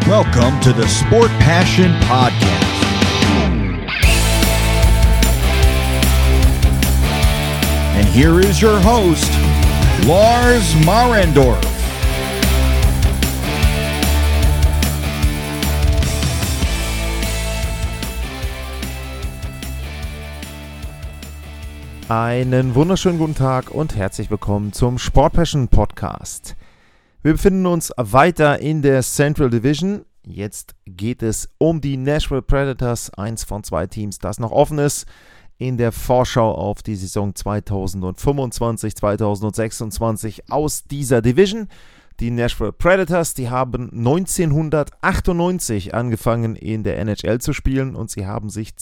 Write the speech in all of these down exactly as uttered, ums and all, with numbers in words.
Welcome to the Sport Passion Podcast. And here is your host, Lars Marendorf. Einen wunderschönen guten Tag und herzlich willkommen zum Sport Passion Podcast. Wir befinden uns weiter in der Central Division. Jetzt geht es um die Nashville Predators, eins von zwei Teams, das noch offen ist, in der Vorschau auf die Saison zweitausendfünfundzwanzig zweitausendsechsundzwanzig aus dieser Division. Die Nashville Predators, die haben neunzehnhundertachtundneunzig angefangen in der N H L zu spielen und sie haben sich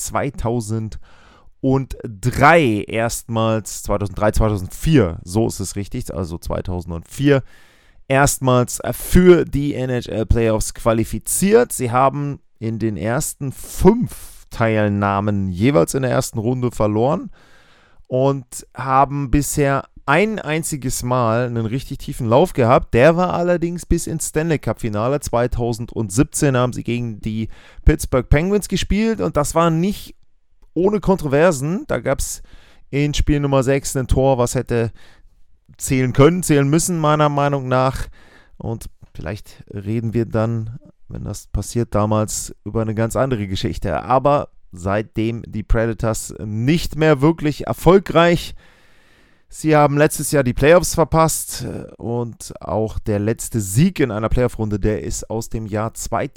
zweitausenddrei erstmals, zweitausenddrei, zweitausendvier, so ist es richtig, also zweitausendvier, erstmals für die N H L Playoffs qualifiziert. Sie haben in den ersten fünf Teilnahmen jeweils in der ersten Runde verloren und haben bisher ein einziges Mal einen richtig tiefen Lauf gehabt. Der war allerdings bis ins Stanley Cup Finale. zweitausendsiebzehn haben sie gegen die Pittsburgh Penguins gespielt und das war nicht ohne Kontroversen. Da gab es in Spiel Nummer sechs ein Tor, was hätte zählen können, zählen müssen, meiner Meinung nach. Und vielleicht reden wir dann, wenn das passiert, damals über eine ganz andere Geschichte. Aber seitdem die Predators nicht mehr wirklich erfolgreich. Sie haben letztes Jahr die Playoffs verpasst und auch der letzte Sieg in einer Playoff-Runde, der ist aus dem Jahr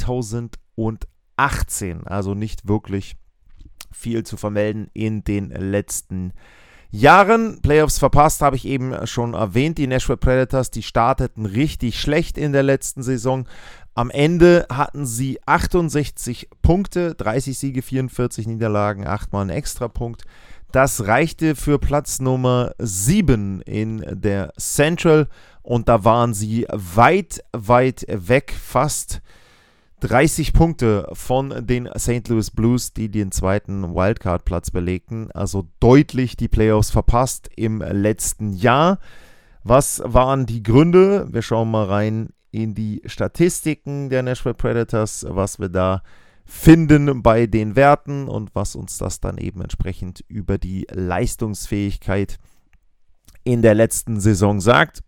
zweitausendachtzehn. Also nicht wirklich viel zu vermelden in den letzten Jahren. Playoffs verpasst, habe ich eben schon erwähnt. Die Nashville Predators, die starteten richtig schlecht in der letzten Saison. Am Ende hatten sie achtundsechzig Punkte, dreißig Siege, vierundvierzig Niederlagen, achtmal einen Extrapunkt. Das reichte für Platz Nummer sieben in der Central und da waren sie weit, weit weg, fast dreißig Punkte von den Saint Louis Blues, die den zweiten Wildcard-Platz belegten. Also deutlich die Playoffs verpasst im letzten Jahr. Was waren die Gründe? Wir schauen mal rein in die Statistiken der Nashville Predators, was wir da finden bei den Werten und was uns das dann eben entsprechend über die Leistungsfähigkeit in der letzten Saison sagt.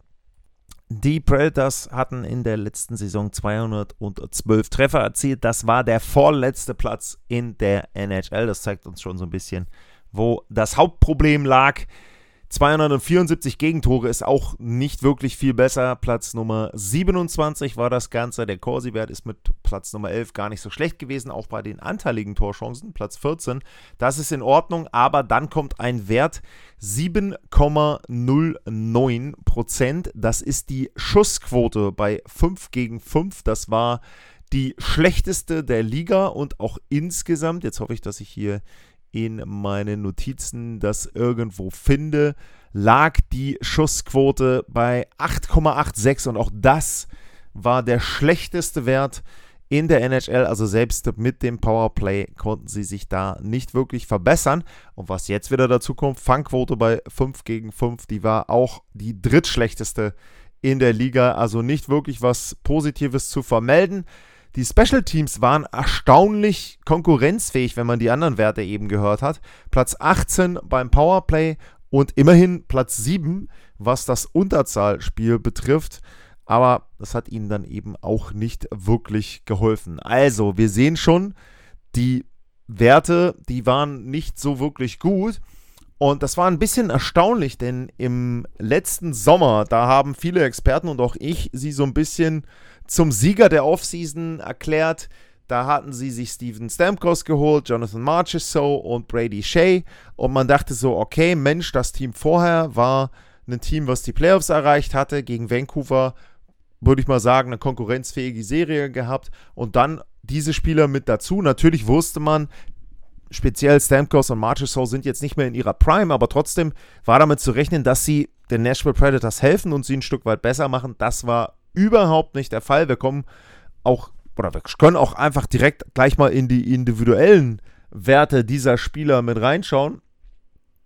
Die Predators hatten in der letzten Saison zweihundertzwölf Treffer erzielt. Das war der vorletzte Platz in der N H L. Das zeigt uns schon so ein bisschen, wo das Hauptproblem lag. zweihundertvierundsiebzig Gegentore ist auch nicht wirklich viel besser. Platz Nummer siebenundzwanzig war das Ganze. Der Corsi-Wert ist mit Platz Nummer elf gar nicht so schlecht gewesen, auch bei den anteiligen Torchancen. Platz vierzehn, das ist in Ordnung, aber dann kommt ein Wert sieben Komma null neun Prozent. Das ist die Schussquote bei fünf gegen fünf. Das war die schlechteste der Liga und auch insgesamt, jetzt hoffe ich, dass ich hier in meinen Notizen das irgendwo finde, lag die Schussquote bei acht Komma sechsundachtzig und auch das war der schlechteste Wert in der N H L, also selbst mit dem Powerplay konnten sie sich da nicht wirklich verbessern. Und was jetzt wieder dazu kommt, Fangquote bei fünf gegen fünf, die war auch die drittschlechteste in der Liga, also nicht wirklich was Positives zu vermelden. Die Special Teams waren erstaunlich konkurrenzfähig, wenn man die anderen Werte eben gehört hat. Platz achtzehn beim Powerplay und immerhin Platz sieben, was das Unterzahlspiel betrifft. Aber das hat ihnen dann eben auch nicht wirklich geholfen. Also, wir sehen schon, die Werte, die waren nicht so wirklich gut. Und das war ein bisschen erstaunlich, denn im letzten Sommer, da haben viele Experten und auch ich sie so ein bisschen zum Sieger der Offseason erklärt. Da hatten sie sich Steven Stamkos geholt, Jonathan Marchessault und Brady Shea. Und man dachte so, okay, Mensch, das Team vorher war ein Team, was die Playoffs erreicht hatte. Gegen Vancouver, würde ich mal sagen, eine konkurrenzfähige Serie gehabt. Und dann diese Spieler mit dazu. Natürlich wusste man, speziell Stamkos und Marchessault sind jetzt nicht mehr in ihrer Prime, aber trotzdem war damit zu rechnen, dass sie den Nashville Predators helfen und sie ein Stück weit besser machen. Das war überhaupt nicht der Fall. Wir kommen auch, oder wir können auch einfach direkt gleich mal in die individuellen Werte dieser Spieler mit reinschauen.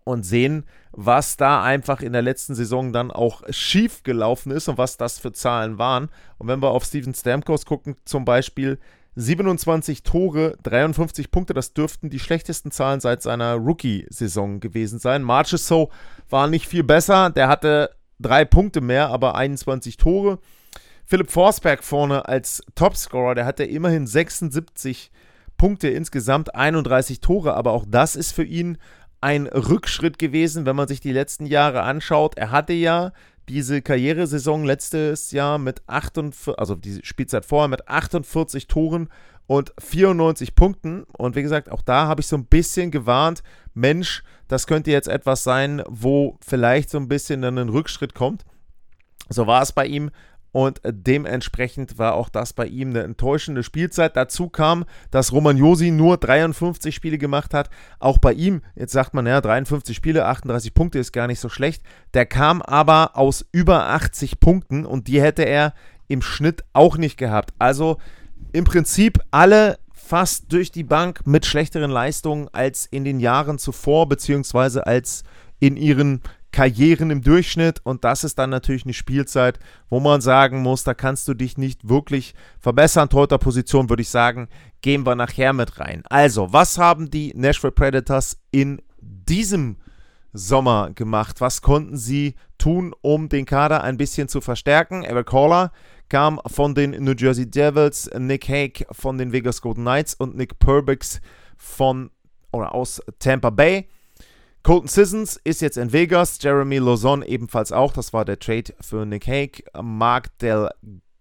und sehen, was da einfach in der letzten Saison dann auch schief gelaufen ist und was das für Zahlen waren. Und wenn wir auf Steven Stamkos gucken, zum Beispiel siebenundzwanzig Tore, dreiundfünfzig Punkte, das dürften die schlechtesten Zahlen seit seiner Rookie-Saison gewesen sein. Marchessault war nicht viel besser, der hatte drei Punkte mehr, aber einundzwanzig Tore. Philipp Forsberg vorne als Topscorer, der hatte immerhin sechsundsiebzig Punkte insgesamt, einunddreißig Tore, aber auch das ist für ihn ein Rückschritt gewesen, wenn man sich die letzten Jahre anschaut. Er hatte ja diese Karrieresaison letztes Jahr mit achtundvierzig, also die Spielzeit vorher mit achtundvierzig Toren und vierundneunzig Punkten. Und wie gesagt, auch da habe ich so ein bisschen gewarnt, Mensch, das könnte jetzt etwas sein, wo vielleicht so ein bisschen dann ein Rückschritt kommt. So war es bei ihm. Und dementsprechend war auch das bei ihm eine enttäuschende Spielzeit. Dazu kam, dass Roman Josi nur dreiundfünfzig Spiele gemacht hat. Auch bei ihm, jetzt sagt man, ja, dreiundfünfzig Spiele, achtunddreißig Punkte ist gar nicht so schlecht. Der kam aber aus über achtzig Punkten und die hätte er im Schnitt auch nicht gehabt. Also im Prinzip alle fast durch die Bank mit schlechteren Leistungen als in den Jahren zuvor, beziehungsweise als in ihren Karrieren im Durchschnitt, und das ist dann natürlich eine Spielzeit, wo man sagen muss, da kannst du dich nicht wirklich verbessern. Torhüterposition würde ich sagen, gehen wir nachher mit rein. Also, was haben die Nashville Predators in diesem Sommer gemacht? Was konnten sie tun, um den Kader ein bisschen zu verstärken? Erik Haula kam von den New Jersey Devils, Nick Hague von den Vegas Golden Knights und Nick Perbix von oder aus Tampa Bay. Colton Sissons ist jetzt in Vegas, Jeremy Lauzon ebenfalls auch, das war der Trade für Nick Hague. Mark Del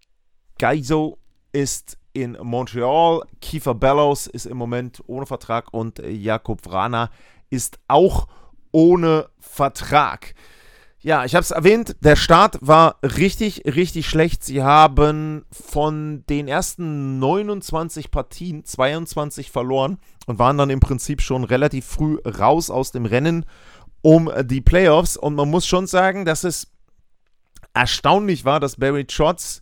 Gaizo ist in Montreal, Kiefer Bellows ist im Moment ohne Vertrag und Jakub Vrana ist auch ohne Vertrag. Ja, ich habe es erwähnt, der Start war richtig, richtig schlecht. Sie haben von den ersten neunundzwanzig Partien zweiundzwanzig verloren und waren dann im Prinzip schon relativ früh raus aus dem Rennen um die Playoffs. Und man muss schon sagen, dass es erstaunlich war, dass Barry Trotz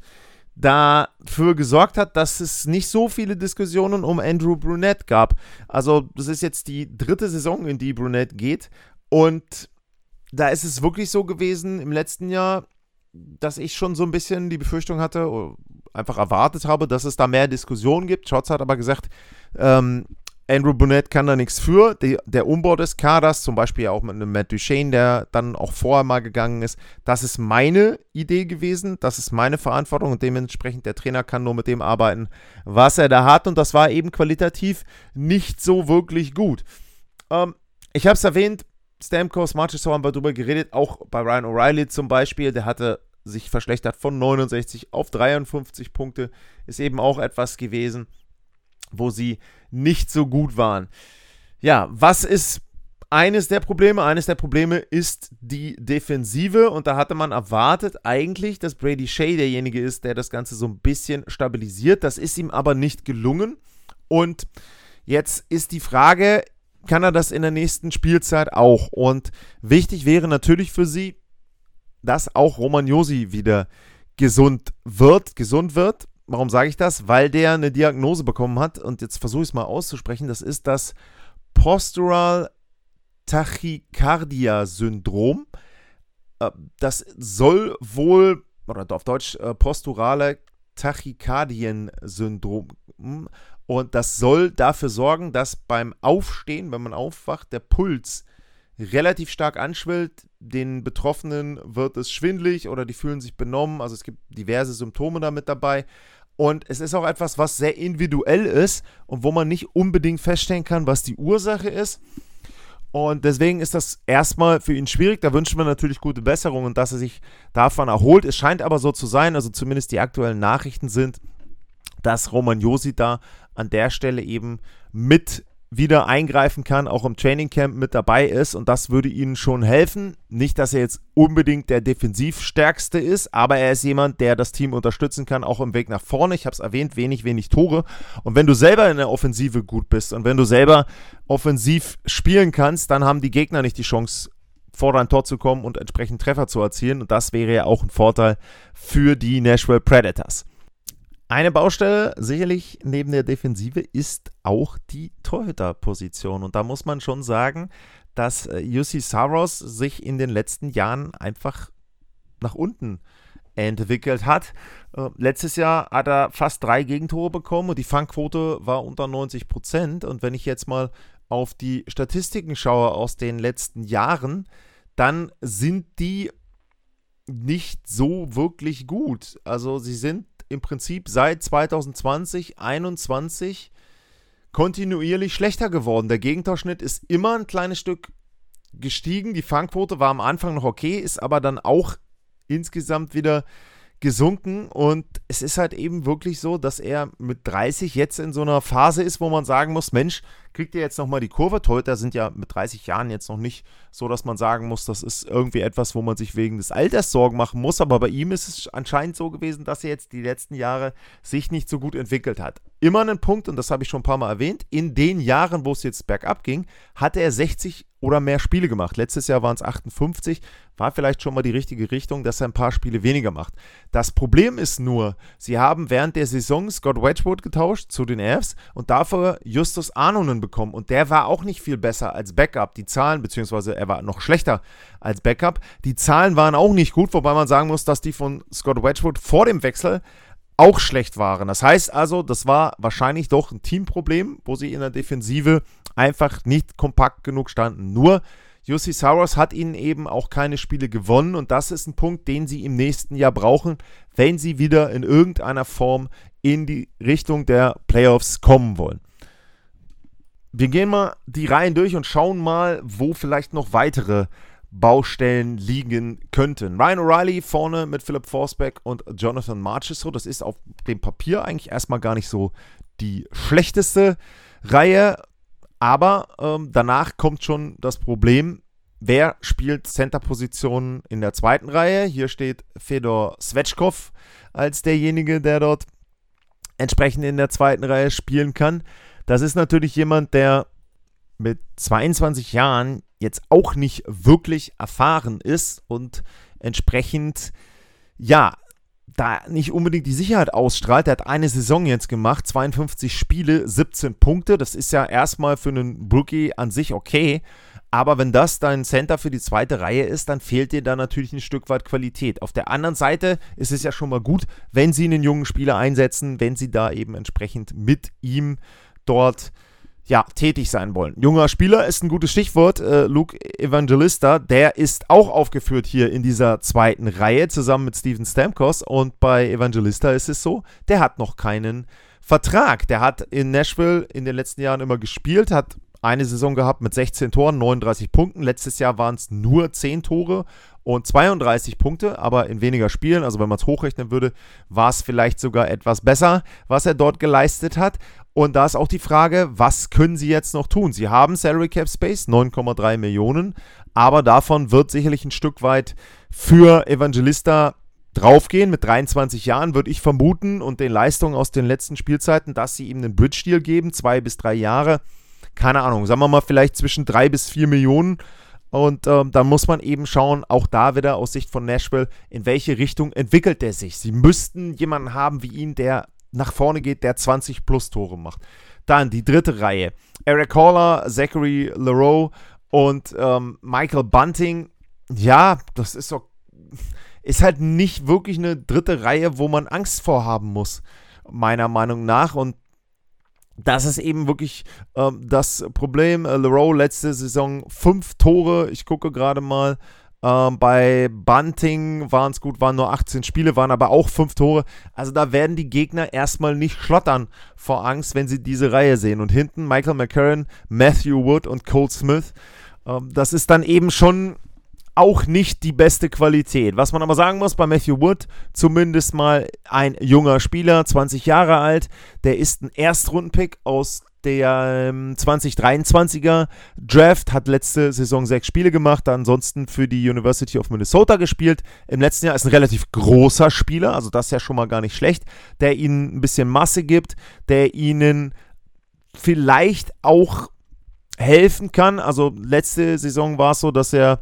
dafür gesorgt hat, dass es nicht so viele Diskussionen um Andrew Brunette gab. Also das ist jetzt die dritte Saison, in die Brunette geht, und da ist es wirklich so gewesen im letzten Jahr, dass ich schon so ein bisschen die Befürchtung hatte, oder einfach erwartet habe, dass es da mehr Diskussionen gibt. Trotz hat aber gesagt, ähm, Andrew Brunette kann da nichts für. Die, der Umbau des Kaders, zum Beispiel auch mit einem Matt Duchene, der dann auch vorher mal gegangen ist, das ist meine Idee gewesen, das ist meine Verantwortung und dementsprechend der Trainer kann nur mit dem arbeiten, was er da hat, und das war eben qualitativ nicht so wirklich gut. Ähm, ich habe es erwähnt, Stamkos, Marchessault haben wir drüber geredet, auch bei Ryan O'Reilly zum Beispiel, der hatte sich verschlechtert von neunundsechzig auf dreiundfünfzig Punkte, ist eben auch etwas gewesen, wo sie nicht so gut waren. Ja, was ist eines der Probleme? Eines der Probleme ist die Defensive, und da hatte man erwartet eigentlich, dass Brady Shea derjenige ist, der das Ganze so ein bisschen stabilisiert. Das ist ihm aber nicht gelungen, und jetzt ist die Frage, kann er das in der nächsten Spielzeit auch? Und wichtig wäre natürlich für sie, dass auch Roman Josi wieder gesund wird, gesund wird. Warum sage ich das? Weil der eine Diagnose bekommen hat, und jetzt versuche ich es mal auszusprechen, das ist das Postural Tachycardia-Syndrom. Das soll wohl, oder auf Deutsch posturale Tachykardien-Syndrom, und das soll dafür sorgen, dass beim Aufstehen, wenn man aufwacht, der Puls relativ stark anschwillt. Den Betroffenen wird es schwindelig oder die fühlen sich benommen. Also es gibt diverse Symptome damit dabei. Und es ist auch etwas, was sehr individuell ist und wo man nicht unbedingt feststellen kann, was die Ursache ist. Und deswegen ist das erstmal für ihn schwierig. Da wünschen wir natürlich gute Besserung und dass er sich davon erholt. Es scheint aber so zu sein, also zumindest die aktuellen Nachrichten sind, dass Roman Josi da an der Stelle eben mit wieder eingreifen kann, auch im Trainingcamp mit dabei ist, und das würde ihnen schon helfen. Nicht, dass er jetzt unbedingt der Defensivstärkste ist, aber er ist jemand, der das Team unterstützen kann, auch im Weg nach vorne. Ich habe es erwähnt, wenig, wenig Tore, und wenn du selber in der Offensive gut bist und wenn du selber offensiv spielen kannst, dann haben die Gegner nicht die Chance, vor dein Tor zu kommen und entsprechend Treffer zu erzielen, und das wäre ja auch ein Vorteil für die Nashville Predators. Eine Baustelle sicherlich neben der Defensive ist auch die Torhüterposition, und da muss man schon sagen, dass äh, Juuse Saros sich in den letzten Jahren einfach nach unten entwickelt hat. Äh, letztes Jahr hat er fast drei Gegentore bekommen und die Fangquote war unter neunzig Prozent. Und wenn ich jetzt mal auf die Statistiken schaue aus den letzten Jahren, dann sind die nicht so wirklich gut. Also sie sind im Prinzip seit zwanzig zwanzig, einundzwanzig kontinuierlich schlechter geworden. Der Gegentorschnitt ist immer ein kleines Stück gestiegen. Die Fangquote war am Anfang noch okay, ist aber dann auch insgesamt wieder gesunken und es ist halt eben wirklich so, dass er mit dreißig jetzt in so einer Phase ist, wo man sagen muss, Mensch, kriegt er jetzt nochmal die Kurve? Torhüter sind ja mit dreißig Jahren jetzt noch nicht so, dass man sagen muss, das ist irgendwie etwas, wo man sich wegen des Alters Sorgen machen muss, aber bei ihm ist es anscheinend so gewesen, dass er jetzt die letzten Jahre sich nicht so gut entwickelt hat. Immer ein Punkt, und das habe ich schon ein paar Mal erwähnt, in den Jahren, wo es jetzt bergab ging, hatte er sechzig oder mehr Spiele gemacht. Letztes Jahr waren es achtundfünfzig, war vielleicht schon mal die richtige Richtung, dass er ein paar Spiele weniger macht. Das Problem ist nur, sie haben während der Saison Scott Wedgwood getauscht zu den Avs und dafür Justus Arnonen bekommen und der war auch nicht viel besser als Backup. Die Zahlen, beziehungsweise er war noch schlechter als Backup, die Zahlen waren auch nicht gut, wobei man sagen muss, dass die von Scott Wedgwood vor dem Wechsel auch schlecht waren. Das heißt also, das war wahrscheinlich doch ein Teamproblem, wo sie in der Defensive einfach nicht kompakt genug standen. Nur Juuse Saros hat ihnen eben auch keine Spiele gewonnen und das ist ein Punkt, den sie im nächsten Jahr brauchen, wenn sie wieder in irgendeiner Form in die Richtung der Playoffs kommen wollen. Wir gehen mal die Reihen durch und schauen mal, wo vielleicht noch weitere Baustellen liegen könnten. Ryan O'Reilly vorne mit Philip Forsberg und Jonathan Marchessault. Das ist auf dem Papier eigentlich erstmal gar nicht so die schlechteste Reihe, aber ähm, danach kommt schon das Problem, wer spielt Center-Positionen in der zweiten Reihe. Hier steht Fedor Svechkov als derjenige, der dort entsprechend in der zweiten Reihe spielen kann. Das ist natürlich jemand, der mit zweiundzwanzig Jahren jetzt auch nicht wirklich erfahren ist und entsprechend, ja, da nicht unbedingt die Sicherheit ausstrahlt. Er hat eine Saison jetzt gemacht, zweiundfünfzig Spiele, siebzehn Punkte. Das ist ja erstmal für einen Rookie an sich okay, aber wenn das dein Center für die zweite Reihe ist, dann fehlt dir da natürlich ein Stück weit Qualität. Auf der anderen Seite ist es ja schon mal gut, wenn sie einen jungen Spieler einsetzen, wenn sie da eben entsprechend mit ihm dort ja, tätig sein wollen. Junger Spieler ist ein gutes Stichwort. Äh, Luke Evangelista, der ist auch aufgeführt hier in dieser zweiten Reihe, zusammen mit Steven Stamkos. Und bei Evangelista ist es so, der hat noch keinen Vertrag. Der hat in Nashville in den letzten Jahren immer gespielt, hat eine Saison gehabt mit sechzehn Toren, neununddreißig Punkten. Letztes Jahr waren es nur zehn Tore und zweiunddreißig Punkte, aber in weniger Spielen. Also wenn man es hochrechnen würde, war es vielleicht sogar etwas besser, was er dort geleistet hat. Und da ist auch die Frage, was können sie jetzt noch tun? Sie haben Salary Cap Space, neun Komma drei Millionen, aber davon wird sicherlich ein Stück weit für Evangelista draufgehen. Mit dreiundzwanzig Jahren würde ich vermuten und den Leistungen aus den letzten Spielzeiten, dass sie ihm einen Bridge-Deal geben, zwei bis drei Jahre. Keine Ahnung, sagen wir mal vielleicht zwischen drei bis vier Millionen. Und ähm, dann muss man eben schauen, auch da wieder aus Sicht von Nashville, in welche Richtung entwickelt der sich. Sie müssten jemanden haben wie ihn, der nach vorne geht, der zwanzig plus Tore macht. Dann die dritte Reihe. Eric Haller, Zachary Leroux und ähm, Michael Bunting. Ja, das ist so, ist halt nicht wirklich eine dritte Reihe, wo man Angst vor haben muss, meiner Meinung nach. Und das ist eben wirklich ähm, das Problem. Äh, Leroux letzte Saison fünf Tore. Ich gucke gerade mal. Ähm, bei Bunting waren es gut, waren nur achtzehn Spiele, waren aber auch fünf Tore. Also da werden die Gegner erstmal nicht schlottern vor Angst, wenn sie diese Reihe sehen. Und hinten Michael McCarron, Matthew Wood und Cole Smith. Ähm, das ist dann eben schon auch nicht die beste Qualität. Was man aber sagen muss, bei Matthew Wood zumindest mal ein junger Spieler, zwanzig Jahre alt, der ist ein Erstrundenpick aus der ähm, zwanzig dreiundzwanziger Draft, hat letzte Saison sechs Spiele gemacht, ansonsten für die University of Minnesota gespielt. Im letzten Jahr ist ein relativ großer Spieler, also das ist ja schon mal gar nicht schlecht, der ihnen ein bisschen Masse gibt, der ihnen vielleicht auch helfen kann. Also letzte Saison war es so, dass er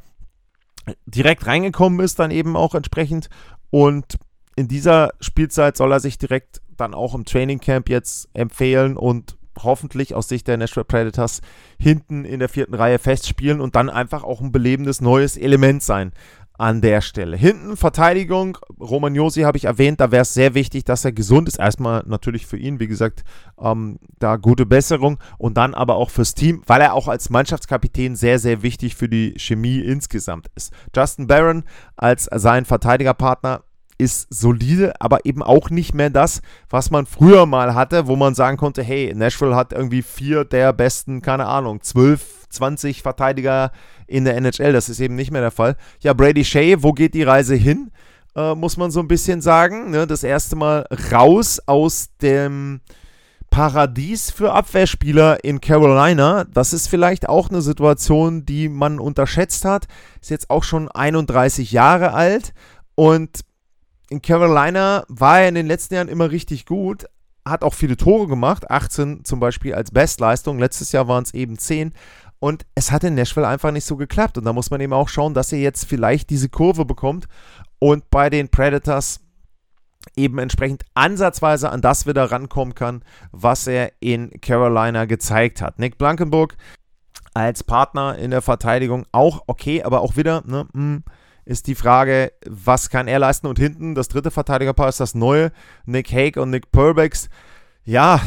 direkt reingekommen ist, dann eben auch entsprechend, und in dieser Spielzeit soll er sich direkt dann auch im Training Camp jetzt empfehlen und hoffentlich aus Sicht der Nashville Predators hinten in der vierten Reihe festspielen und dann einfach auch ein belebendes neues Element sein an der Stelle. Hinten Verteidigung, Roman Josi habe ich erwähnt, da wäre es sehr wichtig, dass er gesund ist. Erstmal natürlich für ihn, wie gesagt, ähm, da gute Besserung und dann aber auch fürs Team, weil er auch als Mannschaftskapitän sehr, sehr wichtig für die Chemie insgesamt ist. Justin Barron als sein Verteidigerpartner ist solide, aber eben auch nicht mehr das, was man früher mal hatte, wo man sagen konnte, hey, Nashville hat irgendwie vier der besten, keine Ahnung, zwölf, zwanzig Verteidiger in der N H L. Das ist eben nicht mehr der Fall. Ja, Brady Shea, wo geht die Reise hin? Äh, muss man so ein bisschen sagen. Ne? Das erste Mal raus aus dem Paradies für Abwehrspieler in Carolina. Das ist vielleicht auch eine Situation, die man unterschätzt hat. Ist jetzt auch schon einunddreißig Jahre alt und in Carolina war er in den letzten Jahren immer richtig gut, hat auch viele Tore gemacht, achtzehn zum Beispiel als Bestleistung, letztes Jahr waren es eben zehn und es hat in Nashville einfach nicht so geklappt und da muss man eben auch schauen, dass er jetzt vielleicht diese Kurve bekommt und bei den Predators eben entsprechend ansatzweise an das wieder rankommen kann, was er in Carolina gezeigt hat. Nick Blankenburg als Partner in der Verteidigung auch okay, aber auch wieder, ne, mh, ist die Frage, was kann er leisten? Und hinten, das dritte Verteidigerpaar ist das neue, Nick Hague und Nick Perbix. Ja,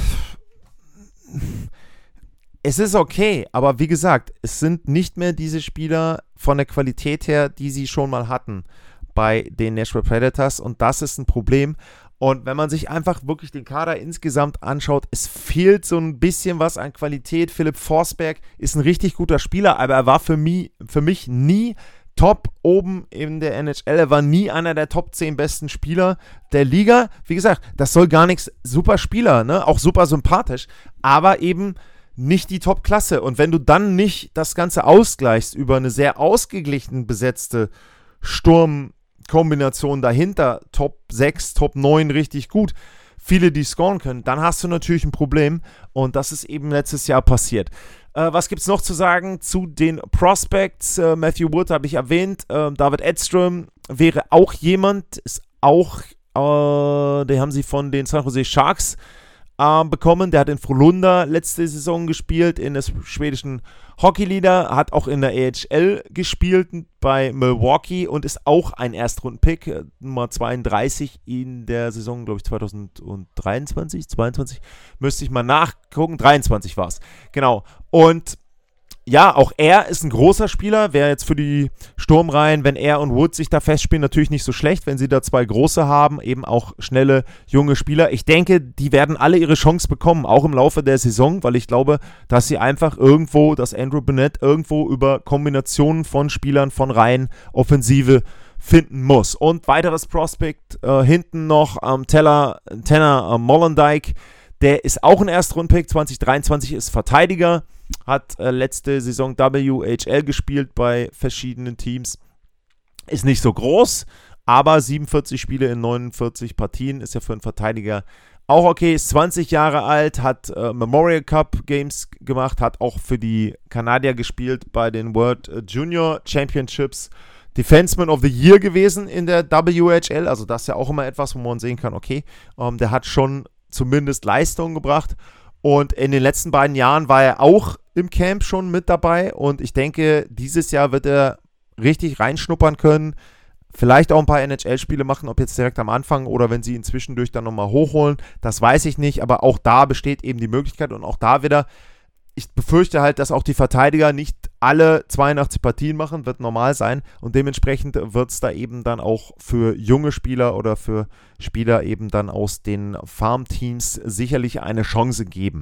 es ist okay, aber wie gesagt, es sind nicht mehr diese Spieler von der Qualität her, die sie schon mal hatten bei den Nashville Predators und das ist ein Problem. Und wenn man sich einfach wirklich den Kader insgesamt anschaut, es fehlt so ein bisschen was an Qualität. Philipp Forsberg ist ein richtig guter Spieler, aber er war für mich, für mich nie top oben in der N H L. Er war nie einer der Top zehn besten Spieler der Liga. Wie gesagt, das soll gar nichts, super Spieler, ne? Auch super sympathisch, aber eben nicht die Top-Klasse. Und wenn du dann nicht das Ganze ausgleichst über eine sehr ausgeglichen besetzte Sturmkombination dahinter, Top sechs, Top neun richtig gut, viele, die scoren können, dann hast du natürlich ein Problem und das ist eben letztes Jahr passiert. Äh, was gibt es noch zu sagen zu den Prospects? Äh, Matthew Wood habe ich erwähnt, äh, David Edström wäre auch jemand, ist auch, äh, den haben sie von den San Jose Sharks äh, bekommen, der hat in Frölunda letzte Saison gespielt, in der schwedischen Hockeyliga, hat auch in der A H L gespielt bei Milwaukee und ist auch ein Erstrunden-Pick, Nummer zweiunddreißig in der Saison, glaube ich, zweitausenddreiundzwanzig, zweiundzwanzig, müsste ich mal nachgucken, dreiundzwanzig war es, genau. Und ja, auch er ist ein großer Spieler, wäre jetzt für die Sturmreihen, wenn er und Wood sich da festspielen, natürlich nicht so schlecht, wenn sie da zwei große haben, eben auch schnelle, junge Spieler. Ich denke, die werden alle ihre Chance bekommen, auch im Laufe der Saison, weil ich glaube, dass sie einfach irgendwo, dass Andrew Burnett irgendwo über Kombinationen von Spielern von Reihen Offensive finden muss. Und weiteres Prospect, äh, hinten noch ähm, Teller, Tanner äh, Mollendijk, der ist auch ein Erstrundpick, zwanzig dreiundzwanzig ist Verteidiger, hat äh, letzte Saison W H L gespielt bei verschiedenen Teams. Ist nicht so groß, aber siebenundvierzig Spiele in neunundvierzig Partien ist ja für einen Verteidiger auch okay. Ist zwanzig Jahre alt, hat äh, Memorial Cup Games gemacht, hat auch für die Kanadier gespielt bei den World Junior Championships. Defenseman of the Year gewesen in der W H L, also das ist ja auch immer etwas, wo man sehen kann, okay, ähm, der hat schon zumindest Leistungen gebracht. Und in den letzten beiden Jahren war er auch im Camp schon mit dabei. Und ich denke, dieses Jahr wird er richtig reinschnuppern können. Vielleicht auch ein paar N H L-Spiele machen, ob jetzt direkt am Anfang oder wenn sie ihn zwischendurch dann nochmal hochholen. Das weiß ich nicht. Aber auch da besteht eben die Möglichkeit. Und auch da wieder, ich befürchte halt, dass auch die Verteidiger nicht alle zweiundachtzig Partien machen, wird normal sein. Und dementsprechend wird es da eben dann auch für junge Spieler oder für Spieler eben dann aus den Farmteams sicherlich eine Chance geben.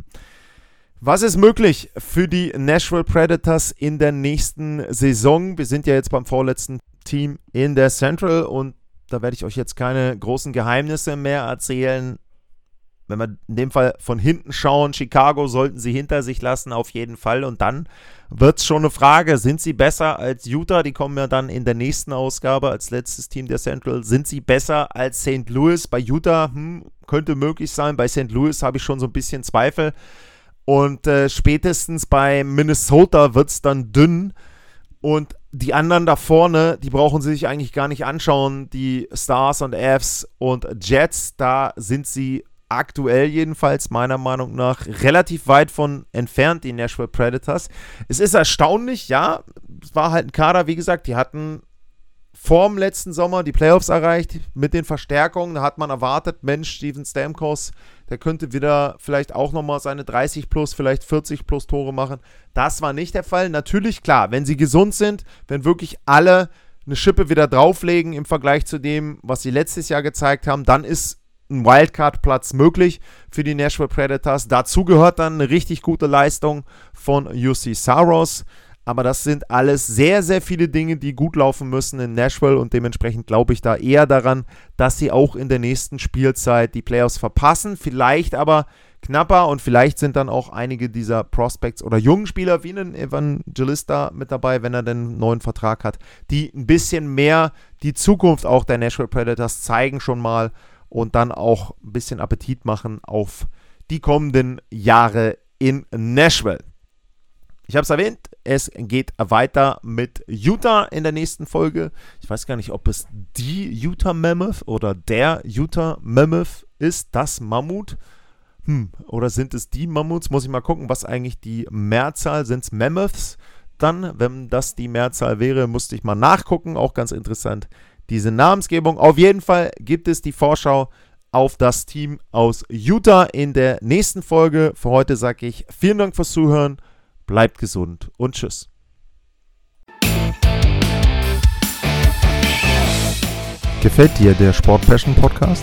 Was ist möglich für die Nashville Predators in der nächsten Saison? Wir sind ja jetzt beim vorletzten Team in der Central und da werde ich euch jetzt keine großen Geheimnisse mehr erzählen. Wenn wir in dem Fall von hinten schauen, Chicago sollten sie hinter sich lassen, auf jeden Fall. Und dann wird es schon eine Frage, sind sie besser als Utah? Die kommen ja dann in der nächsten Ausgabe als letztes Team der Central. Sind sie besser als Saint Louis? Bei Utah hm, könnte möglich sein. Bei Saint Louis habe ich schon so ein bisschen Zweifel. Und äh, spätestens bei Minnesota wird es dann dünn. Und die anderen da vorne, die brauchen sie sich eigentlich gar nicht anschauen. Die Stars und Avs und Jets, da sind sie aktuell jedenfalls meiner Meinung nach relativ weit von entfernt, die Nashville Predators. Es ist erstaunlich, ja, es war halt ein Kader, wie gesagt, die hatten vorm letzten Sommer die Playoffs erreicht mit den Verstärkungen. Da hat man erwartet, Mensch, Steven Stamkos, der könnte wieder vielleicht auch nochmal seine dreißig plus, vielleicht vierzig plus Tore machen. Das war nicht der Fall. Natürlich, klar, wenn sie gesund sind, wenn wirklich alle eine Schippe wieder drauflegen im Vergleich zu dem, was sie letztes Jahr gezeigt haben, dann ist ein Wildcard-Platz möglich für die Nashville Predators. Dazu gehört dann eine richtig gute Leistung von Juuse Saros. Aber das sind alles sehr, sehr viele Dinge, die gut laufen müssen in Nashville und dementsprechend glaube ich da eher daran, dass sie auch in der nächsten Spielzeit die Playoffs verpassen. Vielleicht aber knapper und vielleicht sind dann auch einige dieser Prospects oder jungen Spieler wie einen Evangelista mit dabei, wenn er denn einen neuen Vertrag hat, die ein bisschen mehr die Zukunft auch der Nashville Predators zeigen schon mal und dann auch ein bisschen Appetit machen auf die kommenden Jahre in Nashville. Ich habe es erwähnt, es geht weiter mit Utah in der nächsten Folge. Ich weiß gar nicht, ob es die Utah Mammoth oder der Utah Mammoth ist, das Mammut. Hm, oder sind es die Mammuts? Muss ich mal gucken, was eigentlich die Mehrzahl sind. Es Mammoths dann? Wenn das die Mehrzahl wäre, musste ich mal nachgucken. Auch ganz interessant, diese Namensgebung. Auf jeden Fall gibt es die Vorschau auf das Team aus Utah in der nächsten Folge. Für heute sage ich vielen Dank fürs Zuhören. Bleibt gesund und tschüss. Gefällt dir der Sport Passion Podcast?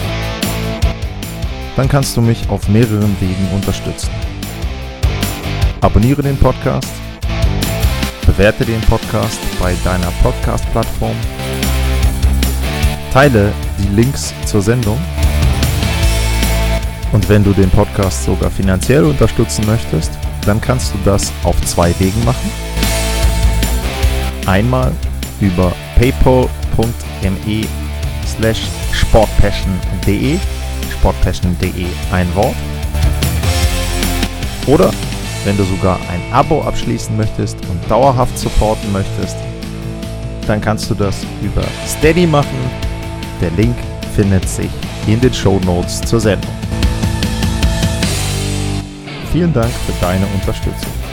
Dann kannst du mich auf mehreren Wegen unterstützen. Abonniere den Podcast, bewerte den Podcast bei deiner Podcast-Plattform, teile die Links zur Sendung und wenn du den Podcast sogar finanziell unterstützen möchtest, dann kannst du das auf zwei Wegen machen. Einmal über paypal.me slash sportpassion.de sportpassion.de ein Wort. Oder wenn du sogar ein Abo abschließen möchtest und dauerhaft supporten möchtest, dann kannst du das über Steady machen. Der Link findet sich in den Shownotes zur Sendung. Vielen Dank für deine Unterstützung.